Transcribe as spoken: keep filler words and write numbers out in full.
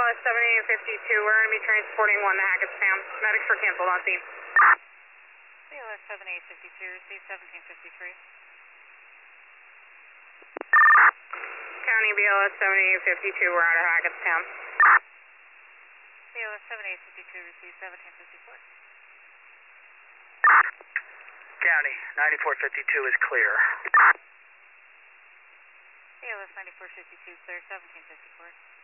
S seventy-eight fifty-two, we're going to be transporting one to Hackettstown. Medics are canceled on scene. B L S seventy-eight fifty-two, receive seventeen fifty-three. County B L S seventy-eight fifty-two, we're out of Hackettstown. B L S seventy-eight fifty-two, receive seventeen fifty-four. County, ninety-four fifty-two is clear. B L S ninety-four fifty-two, clear seventeen fifty-four.